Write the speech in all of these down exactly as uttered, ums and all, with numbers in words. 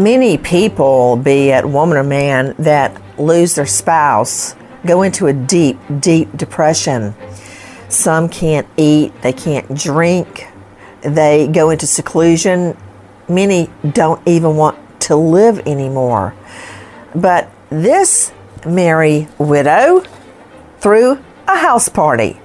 Many people, be it woman or man, that lose their spouse go into a deep, deep depression. Some can't eat, they can't drink, they go into seclusion. Many don't even want to live anymore. But this merry widow threw a house party.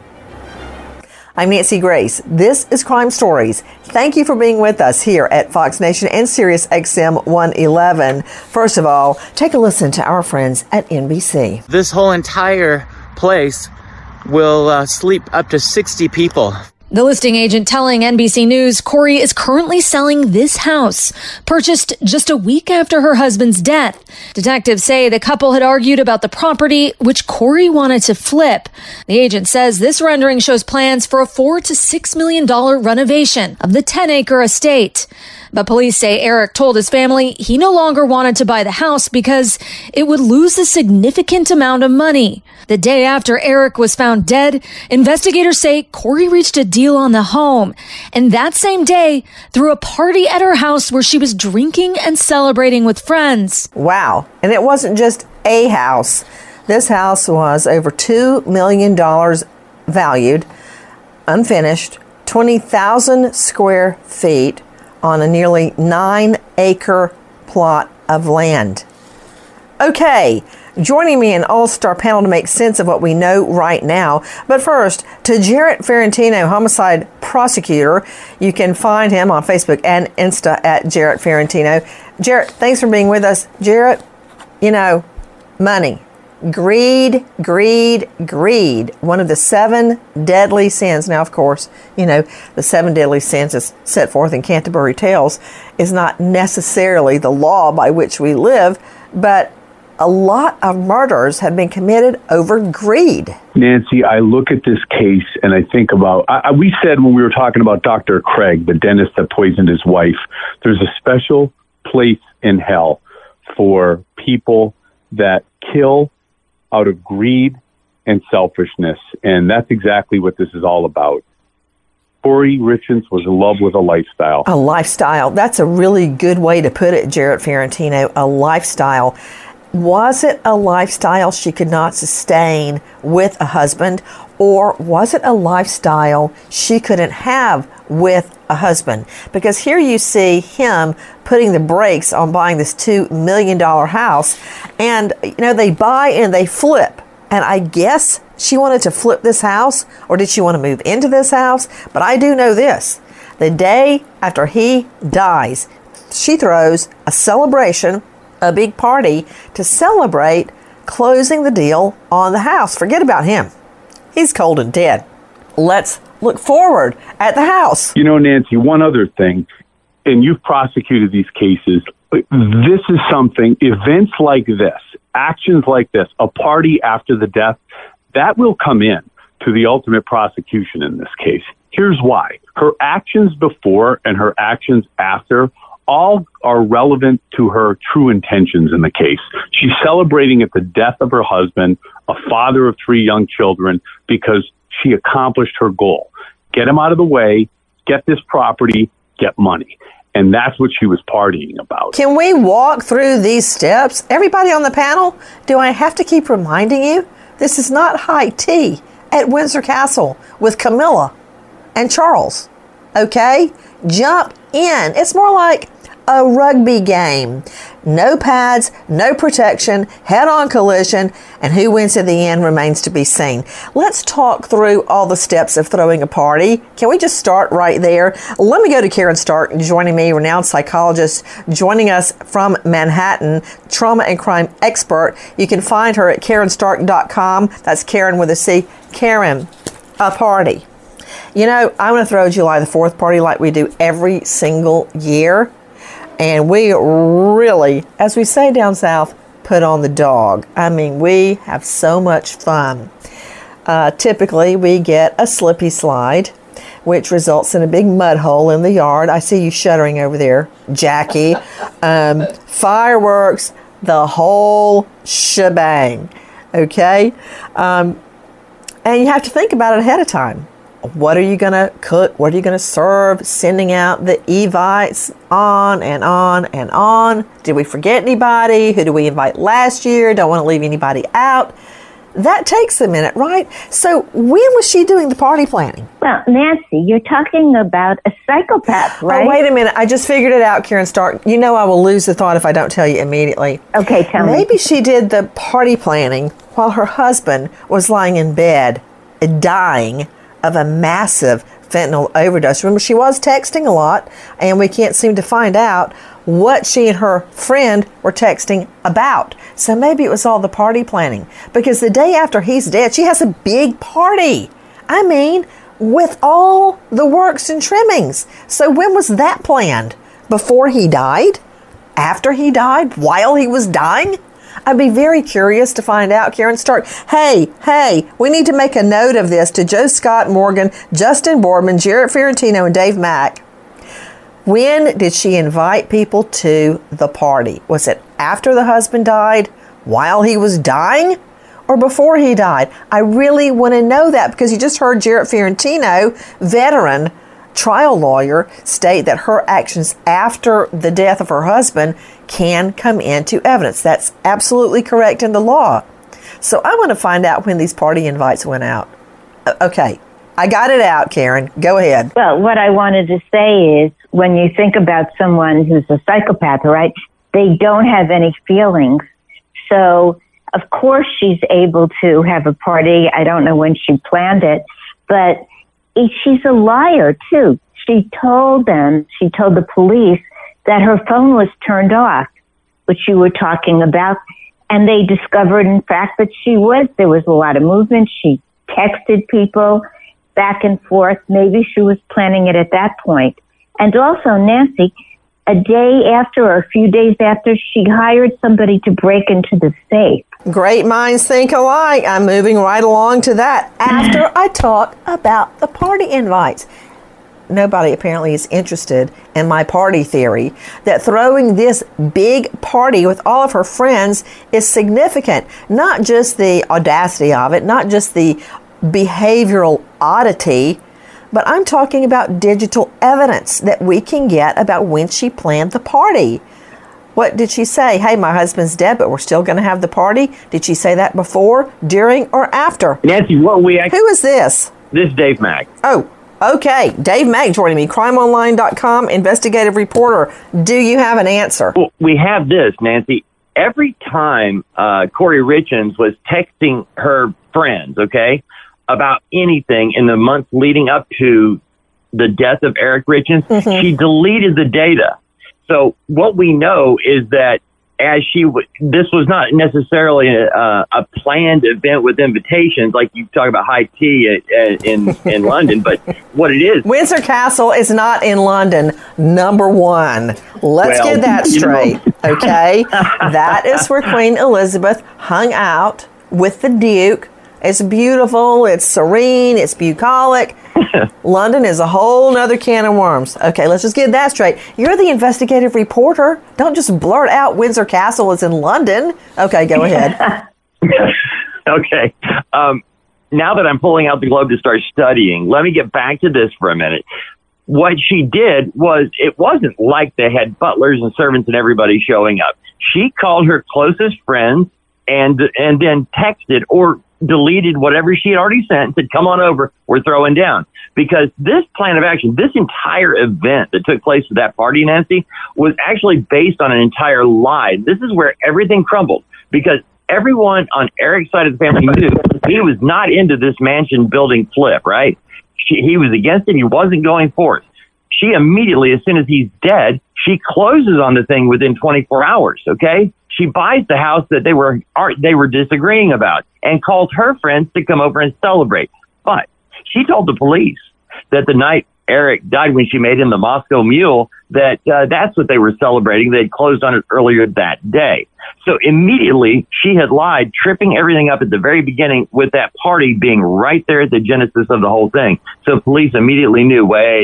I'm Nancy Grace. This is Crime Stories. Thank you for being with us here at Fox Nation and Sirius X M one eleven. First of all, take a listen to our friends at N B C. This whole entire place will uh, sleep up to sixty people. The listing agent telling N B C News Corey is currently selling this house, purchased just a week after her husband's death. Detectives say the couple had argued about the property, which Corey wanted to flip. The agent says this rendering shows plans for a four to six million dollar renovation of the ten acre estate. But police say Eric told his family he no longer wanted to buy the house because it would lose a significant amount of money. The day after Eric was found dead, investigators say Corey reached a deal on the home, and that same day threw a party at her house where she was drinking and celebrating with friends. Wow. And it wasn't just a house. This house was over two million dollars valued, unfinished, twenty thousand square feet on a nearly nine acre plot of land. Okay. Joining me an all-star panel to make sense of what we know right now. But first, to Jarrett Ferrantino, homicide prosecutor. You can find him on Facebook and Insta at Jarrett Ferrantino. Jarrett, thanks for being with us. Jarrett, you know, money, greed, greed, greed. One of the seven deadly sins. Now, of course, you know, the seven deadly sins as set forth in Canterbury Tales is not necessarily the law by which we live, but a lot of murders have been committed over greed. Nancy, I look at this case and I think about, I, we said when we were talking about Doctor Craig, the dentist that poisoned his wife, there's a special place in hell for people that kill out of greed and selfishness. And that's exactly what this is all about. Corey Richins was in love with a lifestyle. A lifestyle. That's a really good way to put it, Jarrett Ferrantino. A lifestyle. Was it a lifestyle she could not sustain with a husband, or was it a lifestyle she couldn't have with a husband? Because here you see him putting the brakes on buying this two million dollars house, and you know, they buy and they flip. And I guess she wanted to flip this house, or did she want to move into this house? But I do know this. The day after he dies, she throws a celebration, a big party to celebrate closing the deal on the house. Forget about him. He's cold and dead. Let's look forward at the house. You know, Nancy, one other thing, and you've prosecuted these cases. This is something, events like this, actions like this, a party after the death, that will come in to the ultimate prosecution in this case. Here's why. Her actions before and her actions after all are relevant to her true intentions in the case. She's celebrating at the death of her husband, a father of three young children, because she accomplished her goal. Get him out of the way, get this property, get money. And that's what she was partying about. Can we walk through these steps? Everybody on the panel, do I have to keep reminding you? This is not high tea at Windsor Castle with Camilla and Charles. Okay? Jump in. It's more like a rugby game. No pads, no protection, head-on collision, and who wins at the end remains to be seen. Let's talk through all the steps of throwing a party. Can we just start right there? Let me go to Karen Stark, joining me, renowned psychologist, joining us from Manhattan, trauma and crime expert. You can find her at karen stark dot com. That's Karen with a C. Karen, a party. You know, I want to throw a July the fourth party like we do every single year. And we really, as we say down south, put on the dog. I mean, we have so much fun. Uh, typically, we get a slippy slide, which results in a big mud hole in the yard. I see you shuddering over there, Jackie. Um, fireworks, the whole shebang. Okay? Um, and you have to think about it ahead of time. what are you going to cook? What are you going to serve? Sending out the evites on and on and on. Did we forget anybody? Who did we invite last year? Don't want to leave anybody out. That takes a minute, right? So when was she doing the party planning? Well, Nancy, you're talking about a psychopath, right? Oh, wait a minute. I just figured it out, Karen Stark. You know I will lose the thought if I don't tell you immediately. Okay, tell Maybe me. Maybe she did the party planning while her husband was lying in bed, dying of a massive fentanyl overdose. Remember, she was texting a lot, and we can't seem to find out what she and her friend were texting about. So maybe it was all the party planning. Because the day after he's dead, she has a big party. I mean, with all the works and trimmings. So when was that planned? Before he died? After he died? While he was dying? I'd be very curious to find out, Karen Stark. Hey, hey, we need to make a note of this to Joe Scott Morgan, Justin Boardman, Jarrett Fiorentino, and Dave Mack. When did she invite people to the party? Was it after the husband died, while he was dying, or before he died? I really want to know that, because you just heard Jarrett Fiorentino, veteran trial lawyer, state that her actions after the death of her husband can come into evidence. That's absolutely correct in the law. So I want to find out when these party invites went out. Okay, I got it out, Karen. Go ahead. Well, what I wanted to say is, when you think about someone who's a psychopath, right, they don't have any feelings. So, of course, she's able to have a party. I don't know when she planned it, but she's a liar, too. She told them, she told the police that her phone was turned off, which you were talking about, and they discovered, in fact, that she was. There was a lot of movement. She texted people back and forth. Maybe she was planning it at that point. And also, Nancy, a day after or a few days after, she hired somebody to break into the safe. Great minds think alike. I'm moving right along to that after I talk about the party invites. Nobody apparently is interested in my party theory that throwing this big party with all of her friends is significant. Not just the audacity of it, not just the behavioral oddity, but I'm talking about digital evidence that we can get about when she planned the party. What did she say? Hey, my husband's dead, but we're still going to have the party. Did she say that before, during, or after? Nancy, what we actually... Who is this? This is Dave Mack. Oh, okay. Dave Mack joining me, crime online dot com investigative reporter. Do you have an answer? Well, we have this, Nancy. Every time uh, Corey Richins was texting her friends, okay, about anything in the months leading up to the death of Eric Richins, mm-hmm. she deleted the data. So what we know is that as she w- this was not necessarily a, a planned event with invitations, like you talk about high tea at, at, in in London, but what it is, Windsor Castle is not in London. Number one, let's well, get that straight. You know. Okay, that is where Queen Elizabeth hung out with the Duke. It's beautiful, it's serene, it's bucolic. London is a whole nother can of worms. Okay, let's just get that straight. You're the investigative reporter. Don't just blurt out Windsor Castle is in London. Okay, go ahead. Okay. Um, now that I'm pulling out the globe to start studying, let me get back to this for a minute. What she did was, it wasn't like they had butlers and servants and everybody showing up. She called her closest friends and and then texted or deleted whatever she had already sent and said, come on over, we're throwing down. Because this plan of action, this entire event that took place at that party, Nancy, was actually based on an entire lie. This is where everything crumbled, because everyone on Eric's side of the family knew he was not into this mansion building flip, right? She, he was against it. He wasn't going for it. She immediately, as soon as he's dead, she closes on the thing within twenty-four hours, okay? She buys the house that they were they were disagreeing about and calls her friends to come over and celebrate. But she told the police that the night Eric died, when she made him the Moscow Mule, that uh, that's what they were celebrating. They had closed on it earlier that day. So immediately she had lied, tripping everything up at the very beginning, with that party being right there at the genesis of the whole thing. So police immediately knew, wait a minute,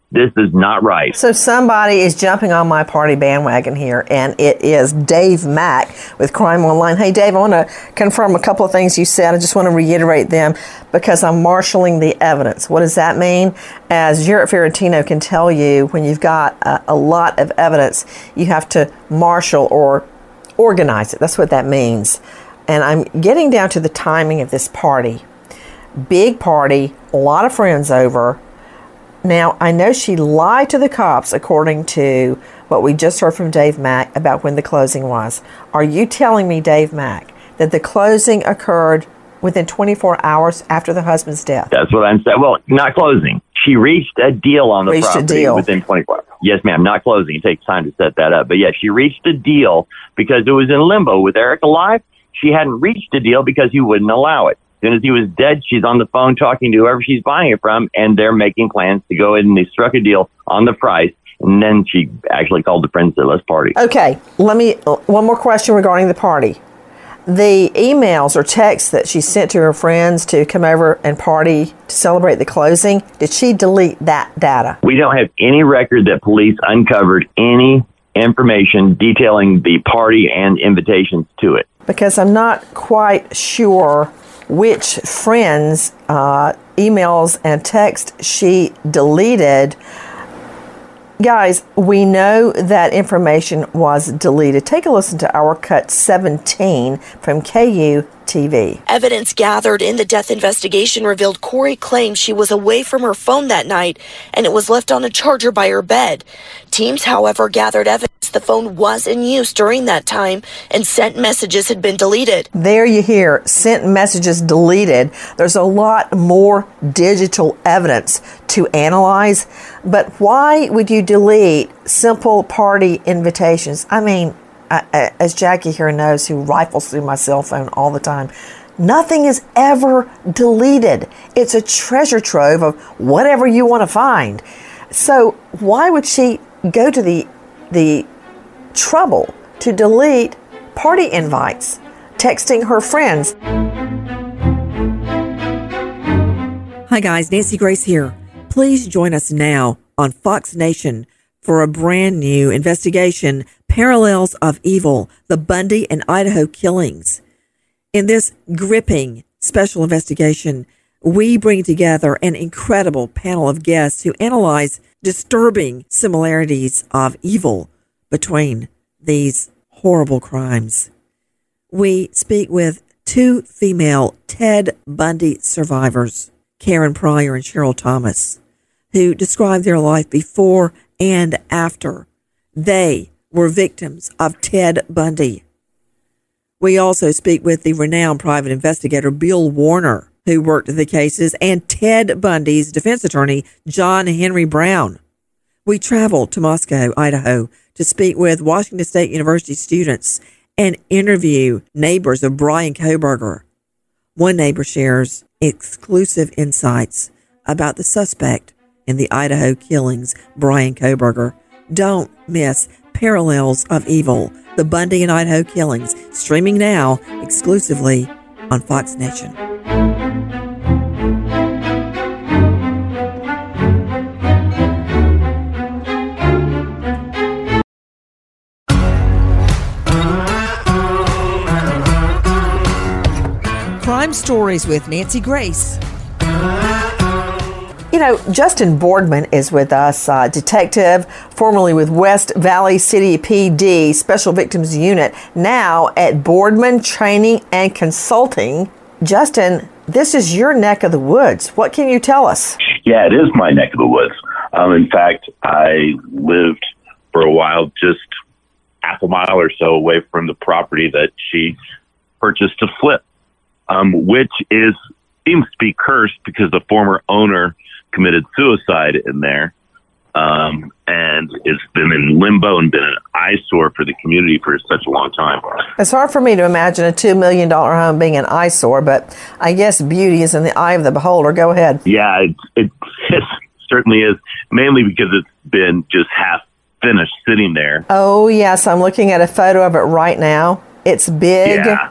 This is not right. So somebody is jumping on my party bandwagon here, and it is Dave Mack with Crime Online. Hey, Dave, I want to confirm a couple of things you said. I just want to reiterate them because I'm marshaling the evidence. What does that mean? As Jarrett Ferrantino can tell you, when you've got a, a lot of evidence, you have to marshal or organize it. That's what that means. And I'm getting down to the timing of this party. Big party, a lot of friends over. Now, I know she lied to the cops, according to what we just heard from Dave Mack about when the closing was. Are you telling me, Dave Mack, that the closing occurred within twenty-four hours after the husband's death? That's what I'm saying. Well, not closing. She reached a deal on the reached property a deal. within twenty-four hours. Yes, ma'am, not closing. It takes time to set that up. But, yeah, she reached a deal because it was in limbo. With Eric alive, she hadn't reached a deal because he wouldn't allow it. As soon as he was dead, she's on the phone talking to whoever she's buying it from, and they're making plans to go in, and they struck a deal on the price. And then she actually called the friends and said, let's party. Okay, let me, one more question regarding the party. The emails or texts that she sent to her friends to come over and party to celebrate the closing, did she delete that data? We don't have any record that police uncovered any information detailing the party and invitations to it. Because I'm not quite sure which friends' uh, emails and text she deleted. Guys, we know that information was deleted. Take a listen to our cut seventeen from K U T V. Evidence gathered in the death investigation revealed Corey claimed she was away from her phone that night and it was left on a charger by her bed. Teams, however, gathered evidence the phone was in use during that time and sent messages had been deleted. There you hear, sent messages deleted. There's a lot more digital evidence to analyze, but why would you delete simple party invitations? I mean, I, as Jackie here knows, who rifles through my cell phone all the time, nothing is ever deleted. It's a treasure trove of whatever you want to find. So why would she go to the the trouble to delete party invites, texting her friends? Hi guys, Nancy Grace here. Please join us now on Fox Nation for a brand new investigation, Parallels of Evil, the Bundy and Idaho killings. In this gripping special investigation, we bring together an incredible panel of guests who analyze disturbing similarities of evil between these horrible crimes. We speak with two female Ted Bundy survivors, Karen Pryor and Cheryl Thomas, who describe their life before and after they were victims of Ted Bundy. We also speak with the renowned private investigator Bill Warner, who worked the cases, and Ted Bundy's defense attorney, John Henry Brown. We travel to Moscow, Idaho, to speak with Washington State University students and interview neighbors of Brian Kohberger. One neighbor shares exclusive insights about the suspect in the Idaho killings, Brian Kohberger. Don't miss Parallels of Evil, the Bundy and Idaho killings, streaming now exclusively on Fox Nation. Crime Stories with Nancy Grace. You know, Justin Boardman is with us, uh, detective formerly with West Valley City P D Special Victims Unit, now at Boardman Training and Consulting. Justin, this is your neck of the woods. What can you tell us? Yeah, it is my neck of the woods. Um, in fact, I lived for a while just half a mile or so away from the property that she purchased to flip, um, which is seems to be cursed because the former owner committed suicide in there, um, and it's been in limbo and been an eyesore for the community for such a long time. It's hard for me to imagine a two million dollars home being an eyesore, but I guess beauty is in the eye of the beholder. Go ahead. Yeah, it, it, it certainly is, mainly because it's been just half finished sitting there. Oh, yes. I'm looking at a photo of it right now. It's big. Yeah.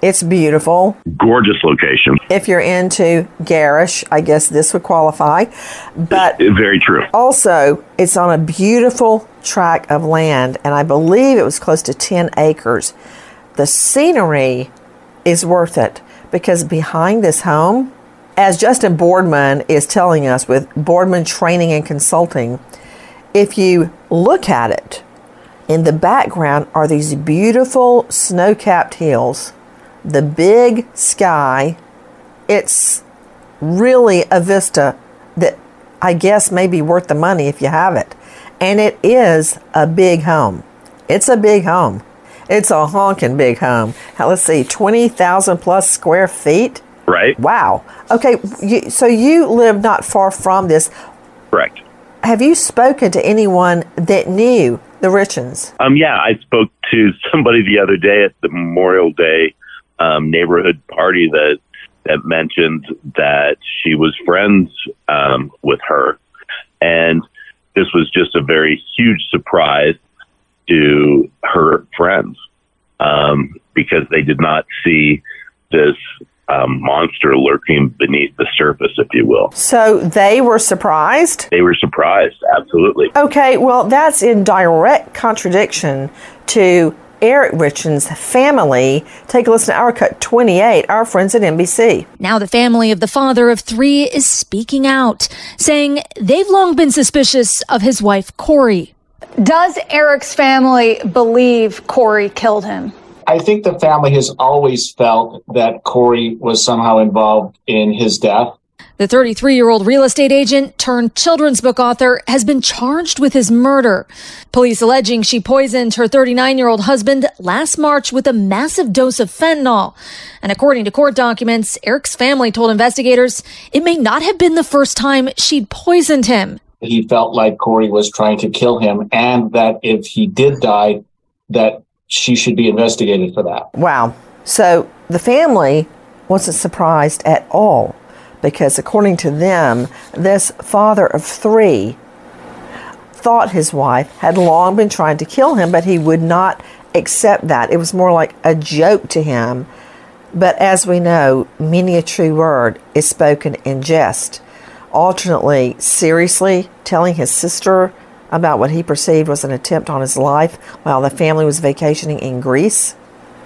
It's beautiful. Gorgeous location. If you're into garish, I guess this would qualify. But very true. Also, it's on a beautiful tract of land, and I believe it was close to ten acres. The scenery is worth it because behind this home, as Justin Boardman is telling us with Boardman Training and Consulting, if you look at it, in the background are these beautiful snow-capped hills, the big sky. It's really a vista that I guess may be worth the money if you have it. And it is a big home. It's a big home. It's a honking big home. Now, let's see, twenty thousand plus square feet? Right. Wow. Okay, you, so you live not far from this. Correct. Have you spoken to anyone that knew the Richens? Um, yeah, I spoke to somebody the other day at the Memorial Day um, neighborhood party that that mentioned that she was friends um, with her. And this was just a very huge surprise to her friends um, because they did not see this um, monster lurking beneath the surface, if you will. So they were surprised? They were surprised, absolutely. Okay, well, that's in direct contradiction to Eric Richens' family. Take a listen to our cut twenty-eight, our friends at N B C. Now the family of the father of three is speaking out, saying they've long been suspicious of his wife, Corey. Does Eric's family believe Corey killed him? I think the family has always felt that Corey was somehow involved in his death. The thirty-three-year-old real estate agent turned children's book author has been charged with his murder. Police alleging she poisoned her thirty-nine-year-old husband last March with a massive dose of fentanyl. And according to court documents, Eric's family told investigators it may not have been the first time she'd poisoned him. He felt like Corey was trying to kill him, and that if he did die, that she should be investigated for that. Wow. So the family wasn't surprised at all because according to them, this father of three thought his wife had long been trying to kill him, but he would not accept that. It was more like a joke to him. But as we know, many a true word is spoken in jest. Alternately, seriously telling his sister about what he perceived was an attempt on his life while the family was vacationing in Greece.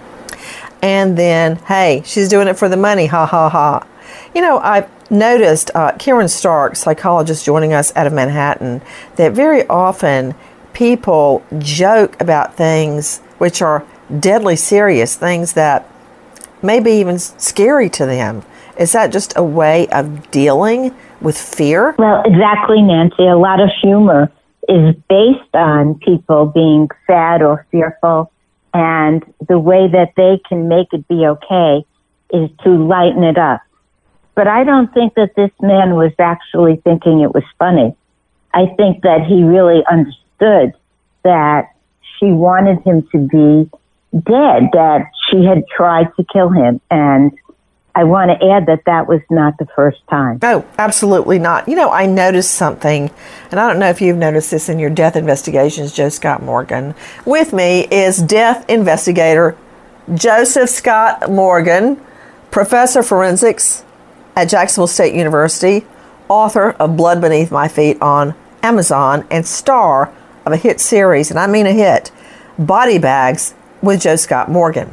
And then, hey, she's doing it for the money, ha ha ha. You know, I've noticed, uh, Karen Stark, psychologist joining us out of Manhattan, that very often people joke about things which are deadly serious, things that may be even scary to them. Is that just a way of dealing with fear? Well, exactly, Nancy. A lot of humor is based on people being sad or fearful, and the way that they can make it be okay is to lighten it up. But I don't think that this man was actually thinking it was funny. I think that he really understood that she wanted him to be dead, that she had tried to kill him, and I want to add that that was not the first time. Oh, absolutely not. You know, I noticed something, and I don't know if you've noticed this in your death investigations, Joe Scott Morgan. With me is death investigator Joseph Scott Morgan, professor of forensics at Jacksonville State University, author of Blood Beneath My Feet on Amazon, and star of a hit series, and I mean a hit, Body Bags with Joe Scott Morgan.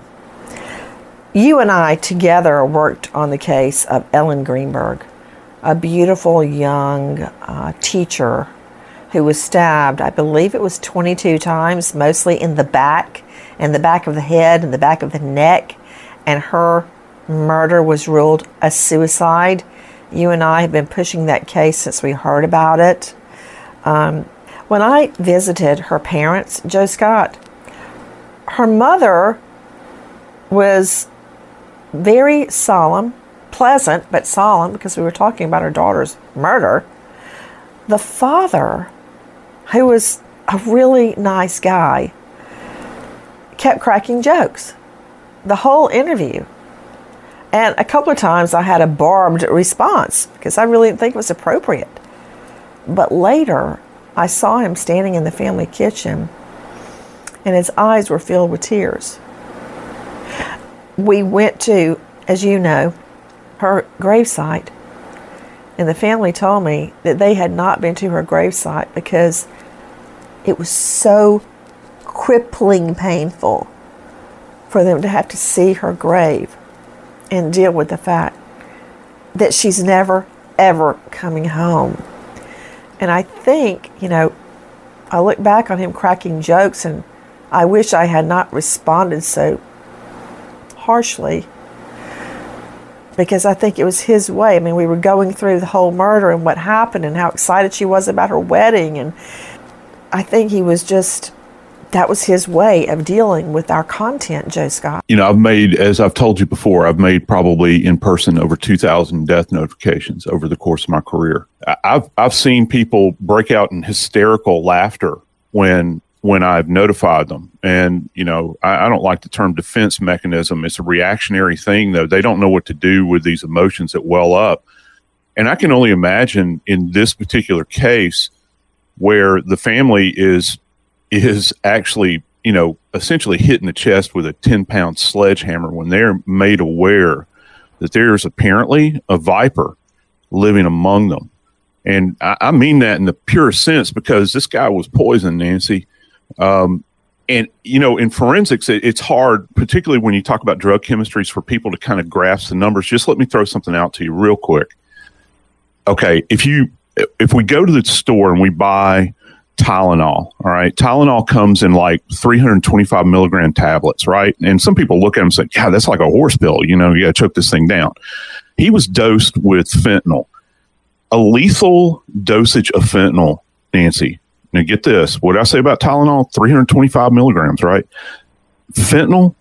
You and I together worked on the case of Ellen Greenberg, a beautiful young uh, teacher who was stabbed, I believe it was twenty-two times, mostly in the back, in the back of the head, and the back of the neck, and her murder was ruled a suicide. You and I have been pushing that case since we heard about it. Um, when I visited her parents, Joe Scott, her mother was very solemn, pleasant, but solemn because we were talking about her daughter's murder. The father, who was a really nice guy, kept cracking jokes the whole interview. And a couple of times I had a barbed response because I really didn't think it was appropriate. But later, I saw him standing in the family kitchen and his eyes were filled with tears. we went to, as you know, her gravesite. And the family told me that they had not been to her gravesite because it was so crippling painful for them to have to see her grave and deal with the fact that she's never, ever coming home. And I think, you know, I look back on him cracking jokes and I wish I had not responded so harshly, because I think it was his way. I mean, we were going through the whole murder and what happened and how excited she was about her wedding. And I think he was just, that was his way of dealing with our content, Joe Scott. You know, I've made, as I've told you before, I've made probably in person over two thousand death notifications over the course of my career. I've, I've seen people break out in hysterical laughter when when I've notified them. And, you know, I, I don't like the term defense mechanism. It's a reactionary thing, though. They don't know what to do with these emotions that well up. And I can only imagine in this particular case where the family is is actually, you know, essentially hitting the chest with a ten-pound sledgehammer when they're made aware that there's apparently a viper living among them. And I, I mean that in the purest sense, because this guy was poisoned, Nancy. Um, and, you know, in forensics, it, it's hard, particularly when you talk about drug chemistries, for people to kind of grasp the numbers. Just let me throw something out to you real quick. Okay, if you if we go to the store and we buy Tylenol, all right, Tylenol comes in like three hundred twenty-five milligram tablets, right? And some people look at them and say, God, that's like a horse pill. You know, you got to choke this thing down. He was dosed with fentanyl, a lethal dosage of fentanyl, Nancy. Now, get this. What did I say about Tylenol? three hundred twenty-five milligrams, right? Fentanyl,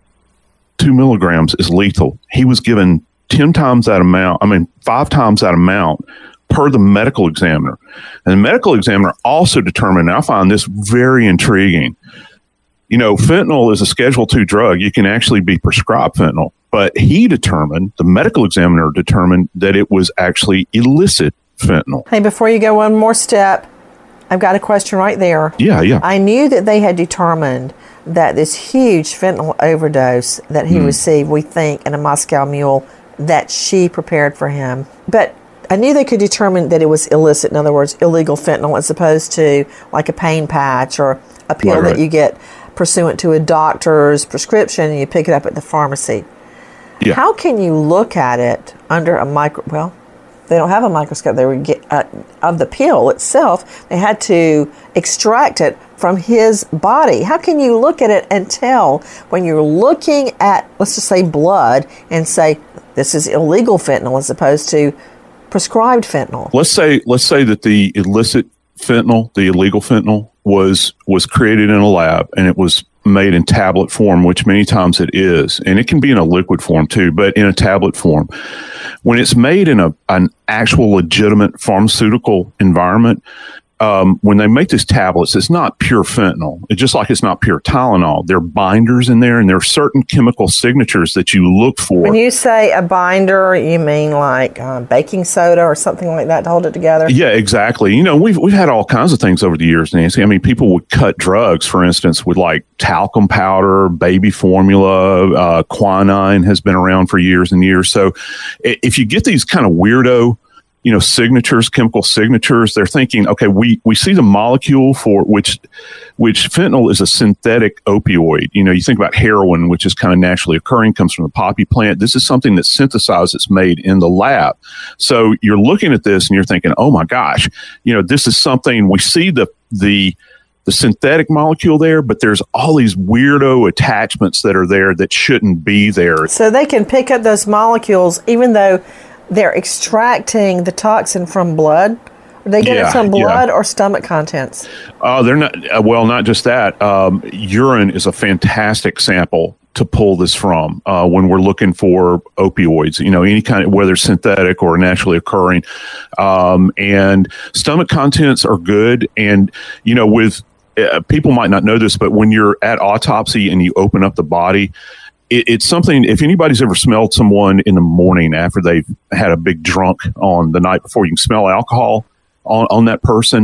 two milligrams is lethal. He was given ten times that amount, I mean, five times that amount per the medical examiner. And the medical examiner also determined, and I find this very intriguing, you know, fentanyl is a Schedule two drug. You can actually be prescribed fentanyl. But he determined, the medical examiner determined, that it was actually illicit fentanyl. Hey, before you go one more step, I've got a question right there. Yeah, yeah. I knew that they had determined that this huge fentanyl overdose that he mm. received, we think, in a Moscow Mule that she prepared for him. But I knew they could determine that it was illicit, in other words, illegal fentanyl, as opposed to like a pain patch or a pill right, right. that you get pursuant to a doctor's prescription and you pick it up at the pharmacy. Yeah. How can you look at it under a micro... Well, they don't have a microscope. They would get uh, of the pill itself. They had to extract it from his body. How can you look at it and tell when you're looking at, let's just say, blood, and say this is illegal fentanyl as opposed to prescribed fentanyl? Let's say let's say that the illicit fentanyl, the illegal fentanyl, was was created in a lab and it was made in tablet form, which many times it is, and it can be in a liquid form too, but in a tablet form. When it's made in a an actual legitimate pharmaceutical environment, um, when they make these tablets, it's not pure fentanyl. It's just like it's not pure Tylenol. There are binders in there, and there are certain chemical signatures that you look for. When you say a binder, you mean like uh, baking soda or something like that to hold it together? Yeah, exactly. You know, we've we've had all kinds of things over the years, Nancy. I mean, people would cut drugs, for instance, with like talcum powder, baby formula, uh, quinine has been around for years and years. So if you get these kind of weirdo, you know, signatures, chemical signatures, they're thinking, okay, we, we see the molecule for which, which fentanyl is a synthetic opioid. You know, you think about heroin, which is kind of naturally occurring, comes from the poppy plant. This is something that's synthesized, it's made in the lab. So you're looking at this and you're thinking, oh my gosh, you know, this is something, we see the, the, the synthetic molecule there, but there's all these weirdo attachments that are there that shouldn't be there. So they can pick up those molecules even though they're extracting the toxin from blood? Are they getting yeah, it from blood yeah. or stomach contents? Uh, they're not. Uh, well, not just that. Um, urine is a fantastic sample to pull this from uh, when we're looking for opioids, you know, any kind of, whether synthetic or naturally occurring. Um, and stomach contents are good. And, you know, with uh, people might not know this, but when you're at autopsy and you open up the body, it's something, if anybody's ever smelled someone in the morning after they've had a big drunk on the night before, you can smell alcohol on, on that person.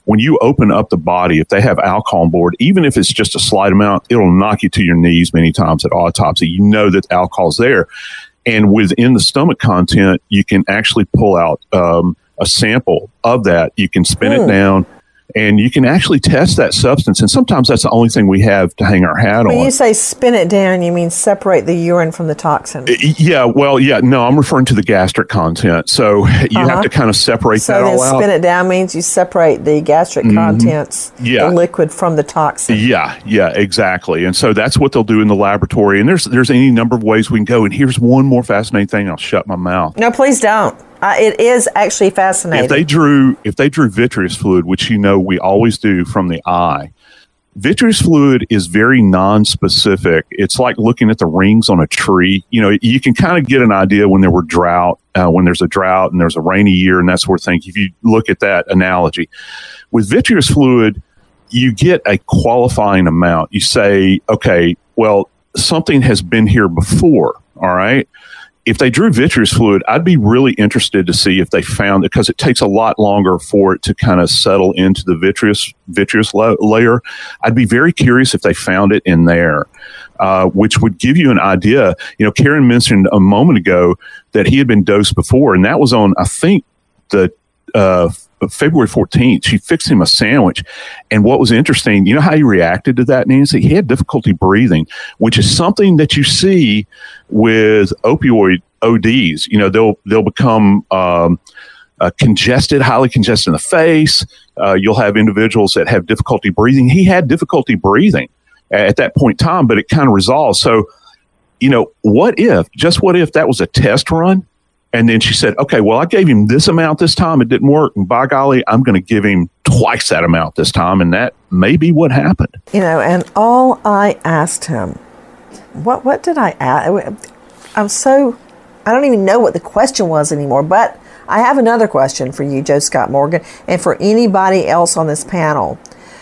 when you open up the body, if they have alcohol on board, even if it's just a slight amount, it'll knock you to your knees many times at autopsy. You know that alcohol's there. And within the stomach content, you can actually pull out um, a sample of that. You can spin mm. it down, and you can actually test that substance. And sometimes that's the only thing we have to hang our hat when on. When you say spin it down, you mean separate the urine from the toxin? Yeah, well, yeah, no, I'm referring to the gastric content. So you uh-huh. have to kind of separate so that all out. So then spin it down means you separate the gastric mm-hmm. contents, yeah. the liquid from the toxin. Yeah, yeah, exactly. And so that's what they'll do in the laboratory. And there's there's any number of ways we can go. And here's one more fascinating thing. I'll shut my mouth. No, please don't. Uh, it is actually fascinating. If they drew, if they drew vitreous fluid, which you know we always do from the eye, vitreous fluid is very non-specific. It's like looking at the rings on a tree. You know, you can kind of get an idea when there were drought, uh, when there's a drought and there's a rainy year and that sort of thing. If you look at that analogy, with vitreous fluid, you get a qualifying amount. You say, okay, well, something has been here before. All right. If they drew vitreous fluid, I'd be really interested to see if they found it, because it takes a lot longer for it to kind of settle into the vitreous vitreous la- layer. I'd be very curious if they found it in there, uh, which would give you an idea. You know, Karen mentioned a moment ago that he had been dosed before, and that was on, I think, the uh, February fourteenth. She fixed him a sandwich. And what was interesting, you know how he reacted to that, Nancy? He had difficulty breathing, which is something that you see with opioid O Ds. You know, they'll they'll become um, uh, congested, highly congested in the face. Uh, you'll have individuals that have difficulty breathing. He had difficulty breathing at that point in time, but it kind of resolved. So, you know, what if, just what if that was a test run? And then she said, okay, well, I gave him this amount this time. It didn't work. And by golly, I'm going to give him twice that amount this time. And that may be what happened. You know, and all I asked him, what what did I ask? I'm so, I don't even know what the question was anymore. But I have another question for you, Joe Scott Morgan, and for anybody else on this panel.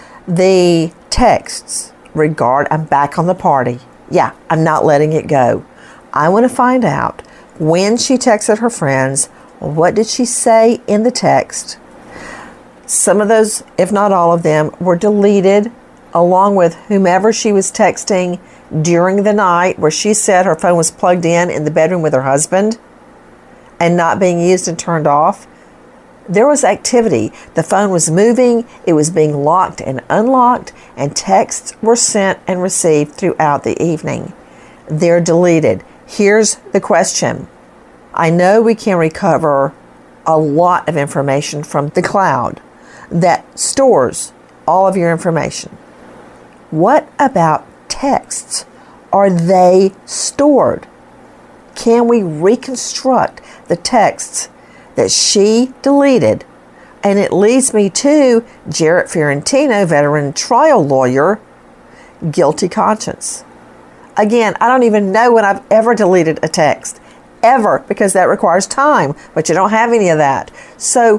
The texts regard, I'm back on the party. Yeah, I'm not letting it go. I want to find out, when she texted her friends, what did she say in the text? Some of those, if not all of them, were deleted, along with whomever she was texting during the night, where she said her phone was plugged in in the bedroom with her husband and not being used and turned off. There was activity. The phone was moving, it was being locked and unlocked, and texts were sent and received throughout the evening. They're deleted. Here's the question. I know we can recover a lot of information from the cloud that stores all of your information. What about texts? Are they stored? Can we reconstruct the texts that she deleted? And it leads me to Jarrett Fiorentino, veteran trial lawyer, guilty conscience. Again, I don't even know when I've ever deleted a text, ever, because that requires time, but you don't have any of that. So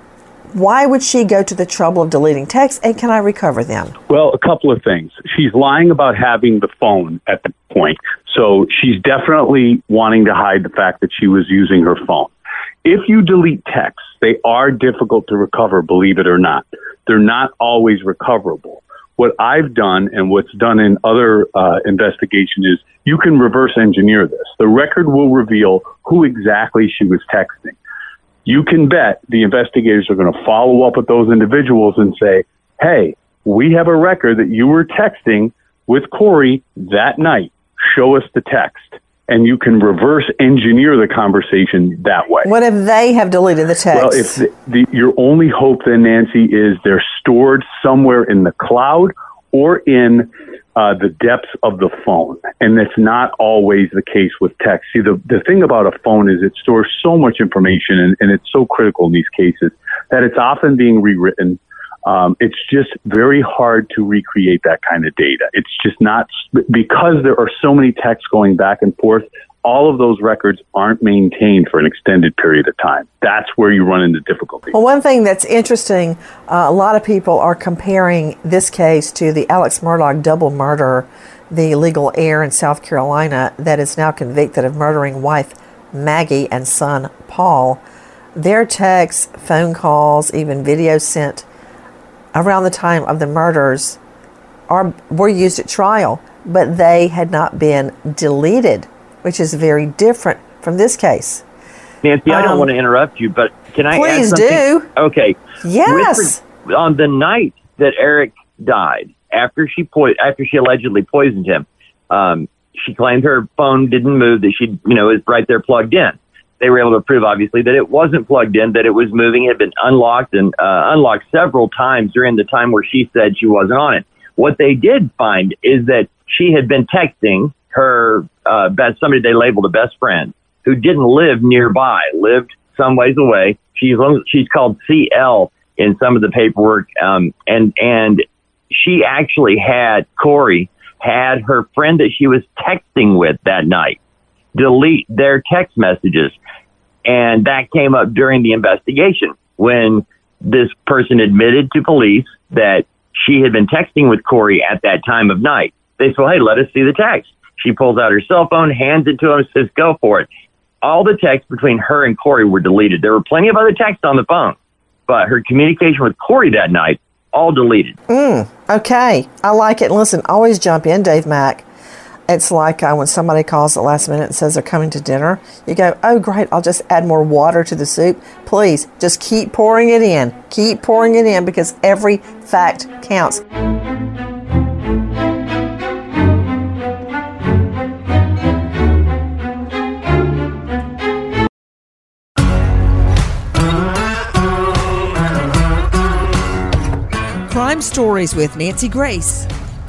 why would she go to the trouble of deleting texts, and can I recover them? Well, a couple of things. She's lying about having the phone at the point, so she's definitely wanting to hide the fact that she was using her phone. If you delete texts, they are difficult to recover, believe it or not. They're not always recoverable. What I've done and what's done in other uh, investigation is you can reverse engineer this. The record will reveal who exactly she was texting. You can bet the investigators are going to follow up with those individuals and say, hey, we have a record that you were texting with Corey that night. Show us the text. And you can reverse engineer the conversation that way. What if they have deleted the text? Well, if the, the, your only hope then, Nancy, is they're stored somewhere in the cloud or in uh, the depths of the phone. And that's not always the case with text. See, the, the thing about a phone is it stores so much information, and, and it's so critical in these cases that it's often being rewritten. Um, it's just very hard to recreate that kind of data. It's just not, because there are so many texts going back and forth, all of those records aren't maintained for an extended period of time. That's where you run into difficulty. Well, one thing that's interesting, uh, a lot of people are comparing this case to the Alex Murdaugh double murder, the legal heir in South Carolina that is now convicted of murdering wife Maggie and son Paul. Their texts, phone calls, even videos sent around the time of the murders are were used at trial, but they had not been deleted, which is very different from this case. Nancy, I don't Um, want to interrupt you, but can I please add something? do. Okay. Yes. With, on the night that Eric died, after she po- after she allegedly poisoned him, um, she claimed her phone didn't move, that she, you know, is right there plugged in. They were able to prove, obviously, that it wasn't plugged in, that it was moving, it had been unlocked and uh, unlocked several times during the time where she said she wasn't on it. What they did find is that she had been texting her uh, best, somebody they labeled a best friend, who didn't live nearby, lived some ways away. She's she's called C L in some of the paperwork, um, and and she actually had Corey had her friend that she was texting with that night delete their text messages. And that came up during the investigation when this person admitted to police that she had been texting with Corey at that time of night. They said, well, hey, let us see the text. She pulls out her cell phone, hands it to him, and says, go for it. All the texts between her and Corey were deleted. There were plenty of other texts on the phone, but her communication with Corey that night, all deleted. Mm, okay. I like it. Listen, always jump in, Dave Mack. It's like uh, when somebody calls at the last minute and says they're coming to dinner. You go, oh, great, I'll just add more water to the soup. Please, just keep pouring it in. Keep pouring it in because every fact counts. Crime Stories with Nancy Grace.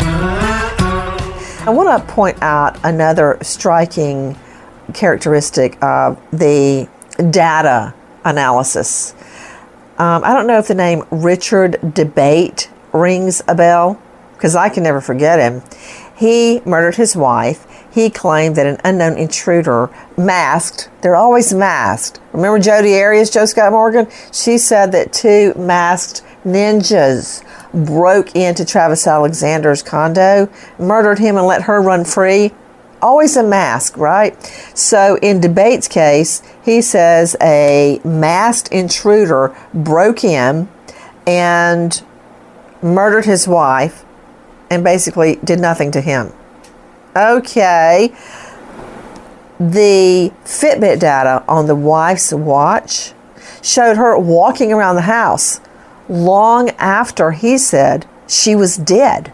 I want to point out another striking characteristic of the data analysis. Um, I don't know if the name Richard DeBate rings a bell, because I can never forget him. He murdered his wife. He claimed that an unknown intruder, masked, they're always masked. Remember Jodi Arias, Joe Scott Morgan? She said that two masked ninjas broke into Travis Alexander's condo, murdered him and let her run free. Always a mask, right? So in DeBate's case, he says a masked intruder broke in and murdered his wife and basically did nothing to him. Okay. The Fitbit data on the wife's watch showed her walking around the house long after he said she was dead.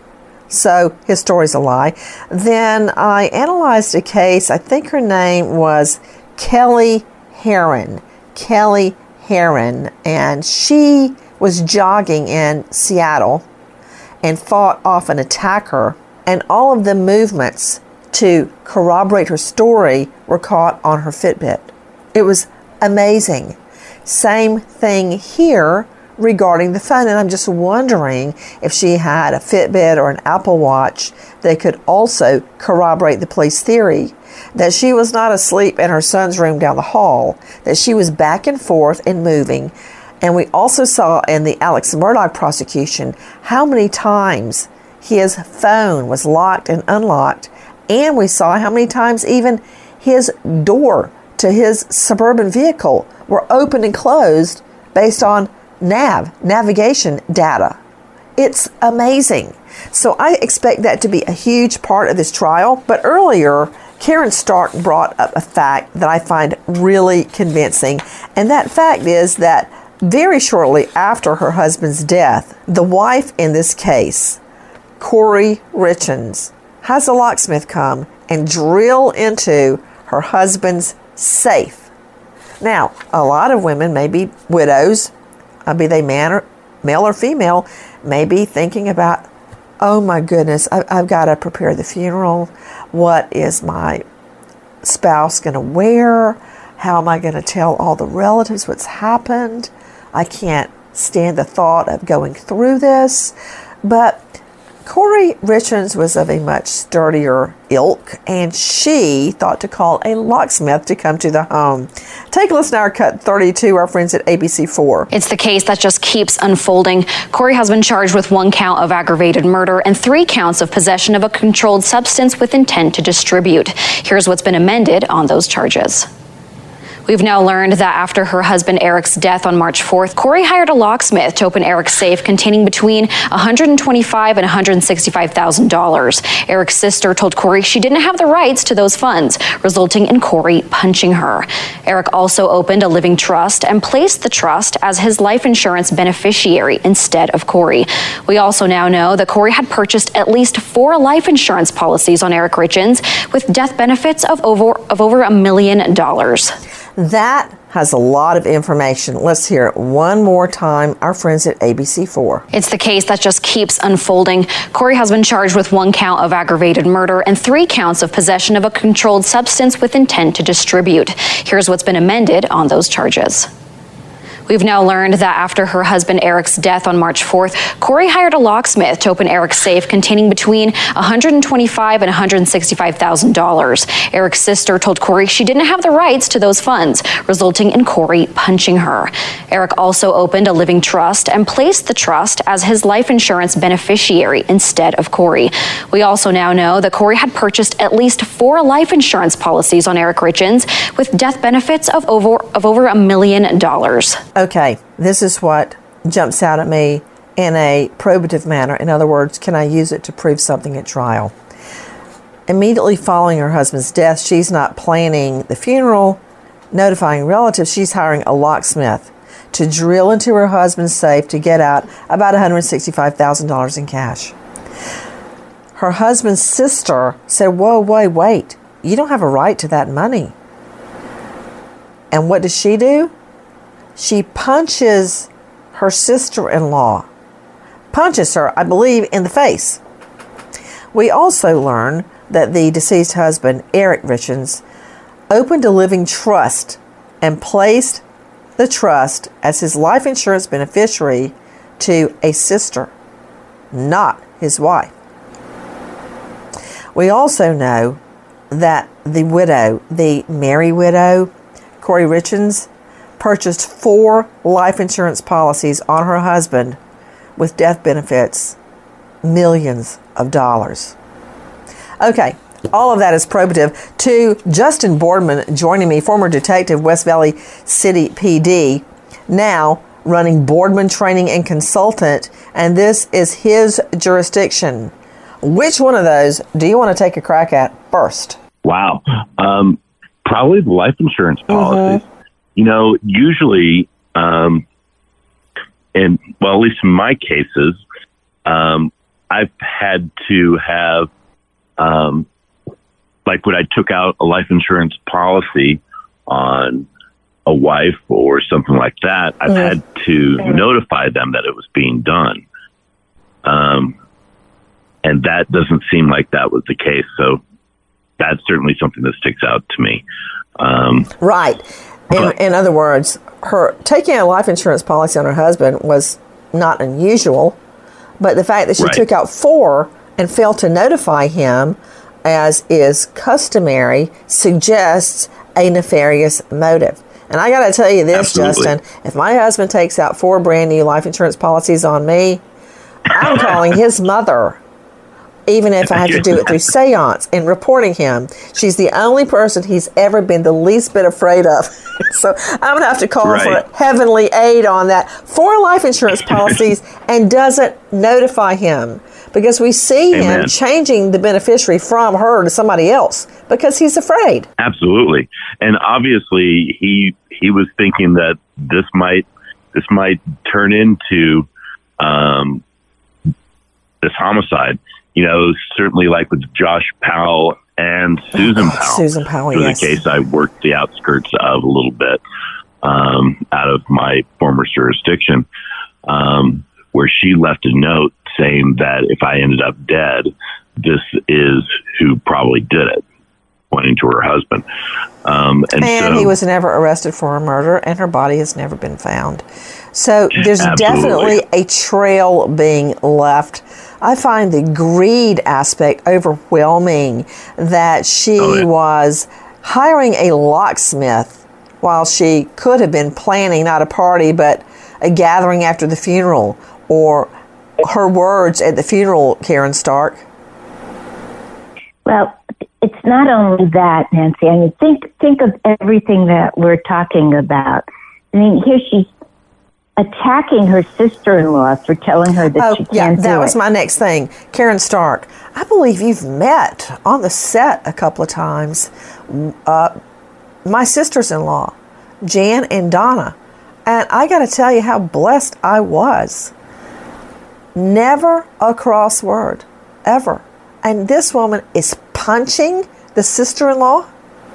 So his story's a lie. Then I analyzed a case. I think her name was Kelly Herron. Kelly Herron. And she was jogging in Seattle and fought off an attacker. And all of the movements to corroborate her story were caught on her Fitbit. It was amazing. Same thing here regarding the phone, and I'm just wondering if she had a Fitbit or an Apple Watch that could also corroborate the police theory that she was not asleep in her son's room down the hall, that she was back and forth and moving. And we also saw in the Alex Murdaugh prosecution how many times his phone was locked and unlocked, and we saw how many times even his door to his Suburban vehicle were opened and closed based on nav, navigation data. It's amazing. So I expect that to be a huge part of this trial. But earlier, Karen Stark brought up a fact that I find really convincing. And that fact is that very shortly after her husband's death, the wife in this case, Corey Richens, has a locksmith come and drill into her husband's safe. Now, a lot of women may be widows, Uh, be they man or male or female, may be thinking about, oh my goodness, I, I've got to prepare the funeral. What is my spouse going to wear? How am I going to tell all the relatives what's happened? I can't stand the thought of going through this. But Corey Richens was of a much sturdier ilk, and she thought to call a locksmith to come to the home. Take a listen to our cut thirty-two, our friends at A B C four. It's the case that just keeps unfolding. Corey has been charged with one count of aggravated murder and three counts of possession of a controlled substance with intent to distribute. Here's what's been amended on those charges. We've now learned that after her husband Eric's death on March fourth, Corey hired a locksmith to open Eric's safe containing between one hundred twenty-five thousand dollars and one hundred sixty-five thousand dollars. Eric's sister told Corey she didn't have the rights to those funds, resulting in Corey punching her. Eric also opened a living trust and placed the trust as his life insurance beneficiary instead of Corey. We also now know that Corey had purchased at least four life insurance policies on Eric Richins with death benefits of over of over a million dollars. That has a lot of information. Let's hear it one more time. Our friends at A B C four. It's the case that just keeps unfolding. Corey has been charged with one count of aggravated murder and three counts of possession of a controlled substance with intent to distribute. Here's what's been amended on those charges. We've now learned that after her husband Eric's death on March fourth, Corey hired a locksmith to open Eric's safe containing between one hundred twenty-five thousand dollars and one hundred sixty-five thousand dollars. Eric's sister told Corey she didn't have the rights to those funds, resulting in Corey punching her. Eric also opened a living trust and placed the trust as his life insurance beneficiary instead of Corey. We also now know that Corey had purchased at least four life insurance policies on Eric Richins with death benefits of over of over a million dollars. Okay, this is what jumps out at me in a probative manner. In other words, can I use it to prove something at trial? Immediately following her husband's death, she's not planning the funeral, notifying relatives. She's hiring a locksmith to drill into her husband's safe to get out about one hundred sixty-five thousand dollars in cash. Her husband's sister said, whoa, wait, wait, you don't have a right to that money. And what does she do? She punches her sister-in-law, punches her, I believe, in the face. We also learn that the deceased husband, Eric Richins, opened a living trust and placed the trust as his life insurance beneficiary to a sister, not his wife. We also know that the widow, the Mary widow, Corey Richins, purchased four life insurance policies on her husband with death benefits, millions of dollars. Okay, all of that is probative. To Justin Boardman joining me, former detective, West Valley City P D, now running Boardman Training and Consultant, and this is his jurisdiction. Which one of those do you want to take a crack at first? Wow. Um, probably the life insurance policies. Mm-hmm. You know, usually, um, and well, at least in my cases, um, I've had to have, um, like when I took out a life insurance policy on a wife or something like that, I've mm. had to mm. notify them that it was being done. Um, and that doesn't seem like that was the case. So that's certainly something that sticks out to me. Um, right. In, in other words, her taking a life insurance policy on her husband was not unusual, but the fact that she right. took out four and failed to notify him, as is customary, suggests a nefarious motive. And I got to tell you this, Absolutely. Justin, if my husband takes out four brand new life insurance policies on me, I'm calling his mother, even if I have to do it through seance, and reporting him. She's the only person he's ever been the least bit afraid of. So I'm going to have to call right. for heavenly aid on that. Four life insurance policies and doesn't notify him, because we see Amen. him changing the beneficiary from her to somebody else because he's afraid. Absolutely. And obviously he he was thinking that this might this might turn into um, this homicide. You know, certainly like with Josh Powell and Susan oh, Powell. Susan Powell, for yes. the case I worked the outskirts of a little bit um, out of my former jurisdiction, um, where she left a note saying that if I ended up dead, this is who probably did it, pointing to her husband. Um, and and so, he was never arrested for a murder, and her body has never been found. So there's Absolutely. definitely a trail being left. I find the greed aspect overwhelming, that she oh, yeah. was hiring a locksmith while she could have been planning not a party but a gathering after the funeral, or her words at the funeral, Karen Stark. Well, it's not only that, Nancy. I mean, think think of everything that we're talking about. I mean, here she's attacking her sister-in-law for telling her that oh, she can't yeah, do that was it. my next thing. Karen Stark, I believe you've met on the set a couple of times. Uh, my sisters-in-law, Jan and Donna. And I got to tell you how blessed I was. Never a cross word, ever. And this woman is punching the sister-in-law?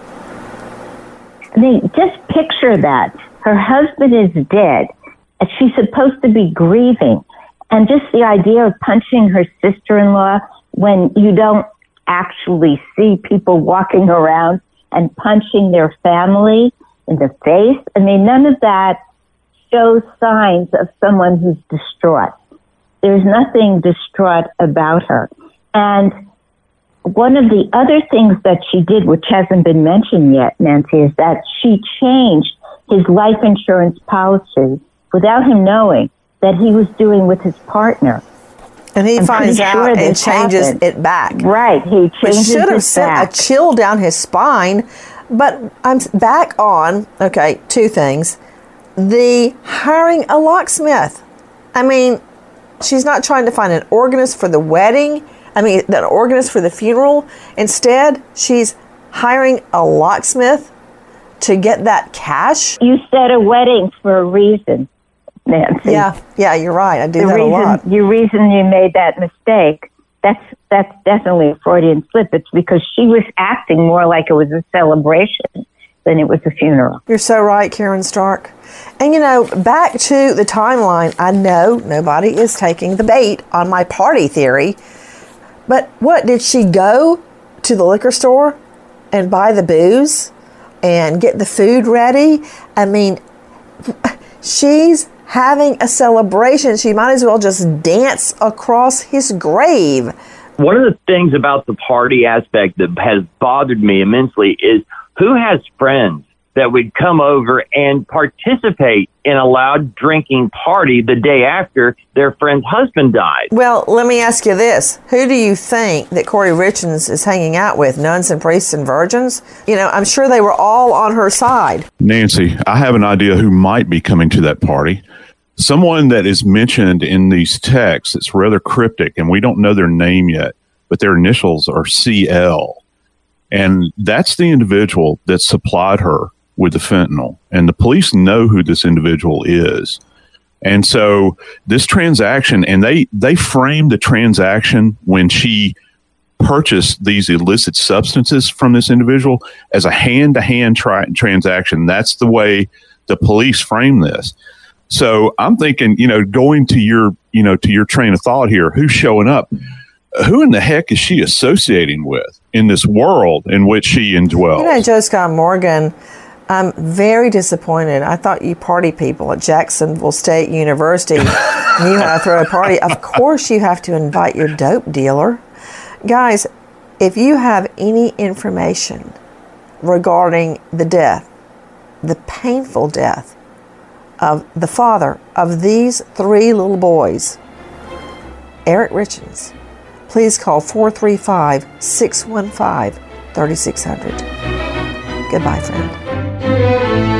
I mean, just picture that. Her husband is dead, and she's supposed to be grieving. And just the idea of punching her sister-in-law when you don't actually see people walking around and punching their family in the face. I mean, none of that shows signs of someone who's distraught. There's nothing distraught about her. And one of the other things that she did, which hasn't been mentioned yet, Nancy, is that she changed his life insurance policy without him knowing that he was doing with his partner. And he I'm finds pretty out sure and this changes happened. it back. Right, he Which changes should have it sent back. a chill down his spine. But I'm back on, okay, two things. The hiring a locksmith. I mean, she's not trying to find an organist for the wedding. I mean, an organist for the funeral. Instead, she's hiring a locksmith to get that cash. You said a wedding for a reason, Nancy. Yeah, yeah, you're right. I do the that reason, a lot. The reason you made that mistake, that's that's definitely a Freudian slip. It's because she was acting more like it was a celebration than it was a funeral. You're so right, Karen Stark. And, you know, back to the timeline, I know nobody is taking the bait on my party theory, but what, did she go to the liquor store and buy the booze and get the food ready? I mean, she's having a celebration. She might as well just dance across his grave. One of the things about the party aspect that has bothered me immensely is who has friends that would come over and participate in a loud drinking party the day after their friend's husband died. Well, let me ask you this. Who do you think that Corey Richards is hanging out with? Nuns and priests and virgins? You know, I'm sure they were all on her side. Nancy, I have an idea who might be coming to that party. Someone that is mentioned in these texts that's rather cryptic, and we don't know their name yet, but their initials are C L. And that's the individual that supplied her with the fentanyl. And the police know who this individual is. And so this transaction, and they, they framed the transaction when she purchased these illicit substances from this individual as a hand-to-hand tri- transaction. That's the way the police frame this. So I'm thinking, you know, going to your, you know, to your train of thought here, who's showing up? Who in the heck is she associating with in this world in which she indwells? You know, Joe Scott Morgan, I'm very disappointed. I thought you party people at Jacksonville State University knew how to throw a party. Of course you have to invite your dope dealer. Guys, if you have any information regarding the death, the painful death of the father of these three little boys, Eric Richards, please call four three five, six one five, three six zero zero. Goodbye, friend.